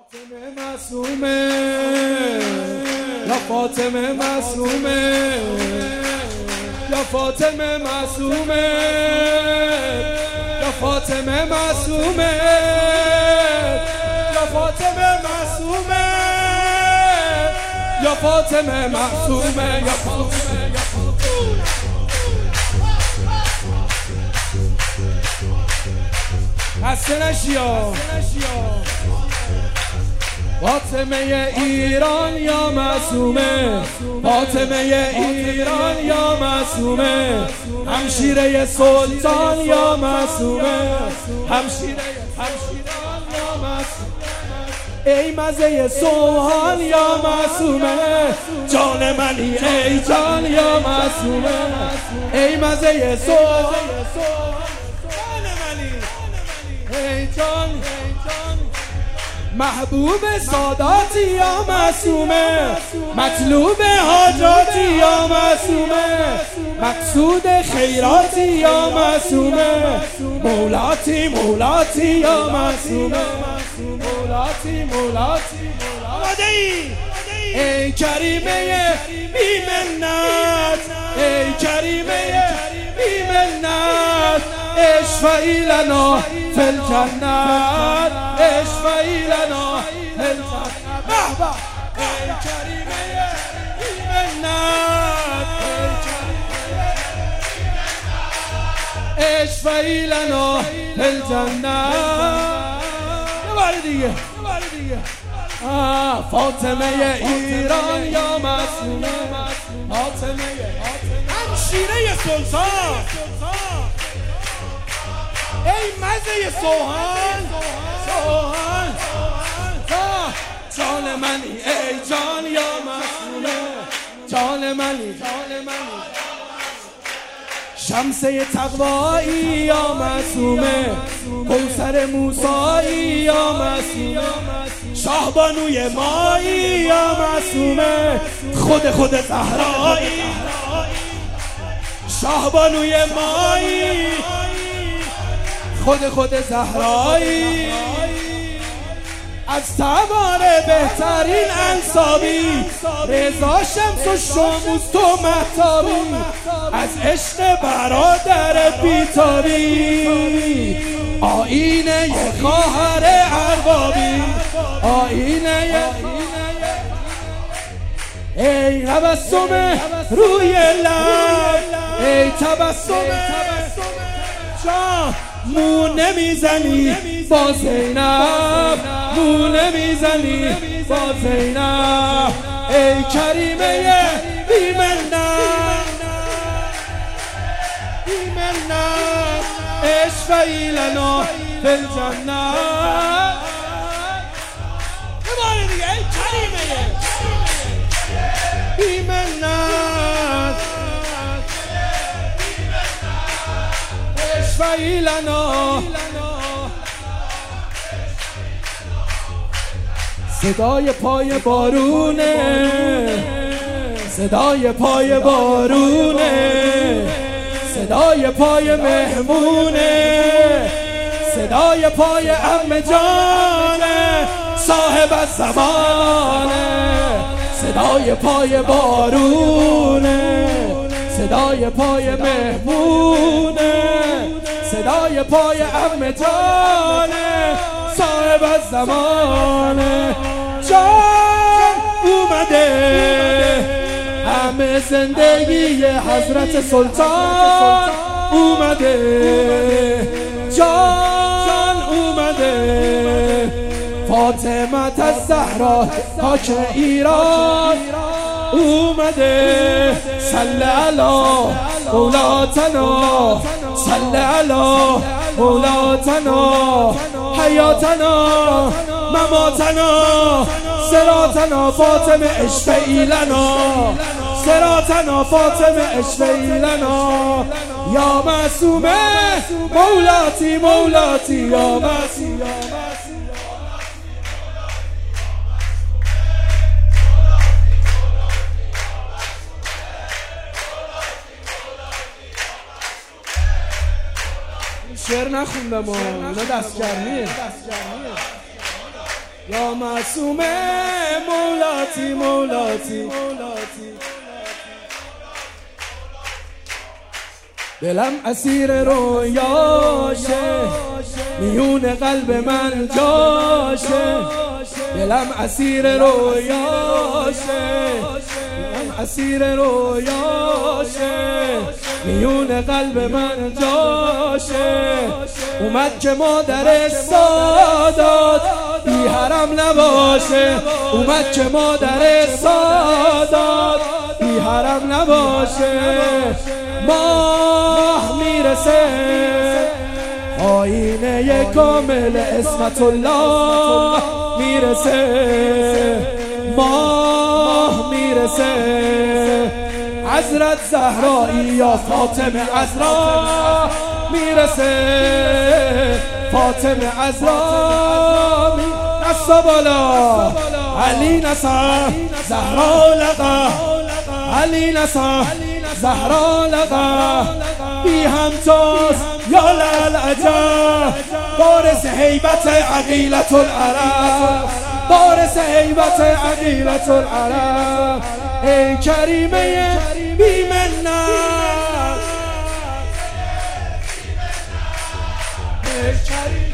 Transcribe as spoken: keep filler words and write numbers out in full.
فاطمه معصومه یا فاطمه معصومه یا فاطمه معصومه یا فاطمه معصومه یا فاطمه معصومه یا فاطمه معصومه یا فاطمه خسته نشیا فاطمه ایران یا معصومه فاطمه ایران یا معصومه همشیره سلطان یا معصومه همشیره همشیران یا معصومه ای مزه سوهان یا معصومه جان منی ای جان یا معصومه ای مزه سوهان جان منی ای جان محبوب ساداتی یا معصومه مطلوب حاجاتی یا معصومه مقصود خیراتی یا معصومه مولاتی مولاتی یا معصومه مولاتی مولاتی مولاتی ای کریمه بی منت ای کریمه بی منت اشفعی لنا فی الجنت اشفعی لنا فی الجنت بابا ای کریمه بی منت اشفعی لنا فی الجنت یه بار دیگه یه بار دیگه فاطمه ایران یا معصومه فاطمه همشیره سلطان ای مزه سوهان سوهان جان منی ای جان یا معصومه جان منی جان منی شمسه تقوایی یا معصومه کوثر موسایی یا معصومه شاهبانوی مایی یا معصومه خود خود زهرایی شاهبانوی مایی خود خود زهرایی از تبار بهترین انصابی رضا شمس و شموس تو مهتابی از عشق برادر بیتابی آینه خواهر اربابی آینه ای تبسم روی لب ای تبسم جان مو نمیزنی با زینب مو نمیزنی با زینب ای کریمه بی منت بی منت اشفعی لنا فی الجنت یه بار دیگه ای کریمه بی منت اشفعی لنا صدای پای بارونه صدای پای بارونه صدای پای مهمونه صدای پای عم جانه صاحب الزمانه صدای پای بارونه صدای پای مهمونه صدای پای عم جانه صاحب الزمانه جان اومده همه زندگی حضرت سلطان اومده جان اومده فاطمه الزهرا پاک ایران اومده صلی علی مولاتنا صلی علی مولاتنا حیاتنا مماتنا صراطنا فاطمه اشفعی لنا صراطنا فاطمه اشفعی لنا یا معصومه مولاتی مولاتی یا معصومه شعر نخوندم اینا دستگرمیه. یا معصوم مولاتی مولاتی دلم اسیر رویاشه میون قلب من جاشه دلم اسیر رویاشه دلم اسیر رویاشه میون قلب من جاشه اومد که مادر سادات بی حرم نباشه اومد که مادر سادات بی حرم نباشه ماه میرسه آینه کامل اسمت الله میرسه ماه میرسه حضرت زهرایی یا فاطمه عذرا میرسه فاطمه عذرا نصب بالا علی نصر زهرا لقا علی نصر زهرا لقا بی همتاز یا للعجب بارز حیبت عقیلت العرب بارز حیبت عقیلت العرب ای کریمه بی منت ای کریمه